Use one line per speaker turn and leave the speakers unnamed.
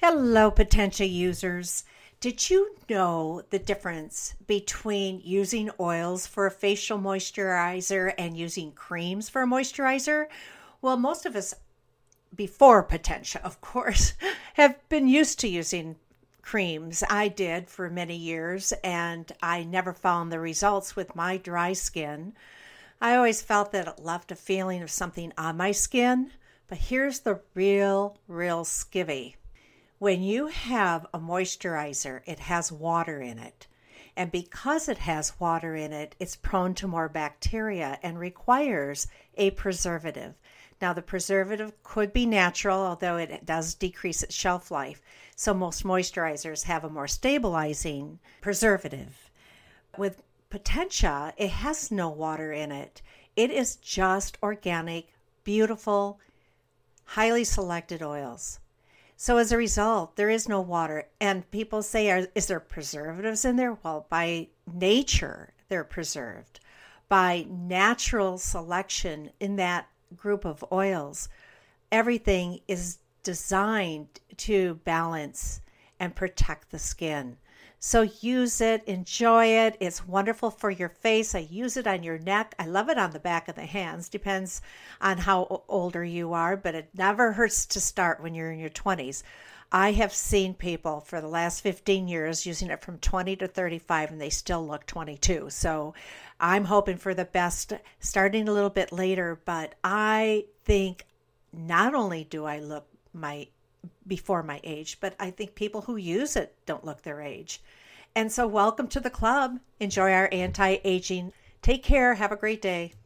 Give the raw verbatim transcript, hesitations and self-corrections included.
Hello, potential users. Did you know the difference between using oils for a facial moisturizer and using creams for a moisturizer? Well, most of us, before Potentia, of course, have been used to using creams. I did for many years, and I never found the results with my dry skin. I always felt that it left a feeling of something on my skin. But here's the real, real skivvy. When you have a moisturizer, it has water in it. And because it has water in it, it's prone to more bacteria and requires a preservative. Now, the preservative could be natural, although it does decrease its shelf life. So most moisturizers have a more stabilizing preservative. With Potentia, it has no water in it. It is just organic, beautiful, highly selected oils. So as a result, there is no water. And people say, are, is there preservatives in there? Well, by nature, they're preserved. By natural selection in that group of oils, everything is designed to balance and protect the skin. So use it, enjoy it. It's wonderful for your face. I use it on your neck. I love it on the back of the hands. Depends on how older you are, but it never hurts to start when you're in your twenties. I have seen people for the last fifteen years using it from twenty to thirty-five, and they still look twenty-two. So I'm hoping for the best starting a little bit later, but I think not only do I look my before my age, but I think people who use it don't look their age. And so welcome to the club. Enjoy our anti-aging. Take care. Have a great day.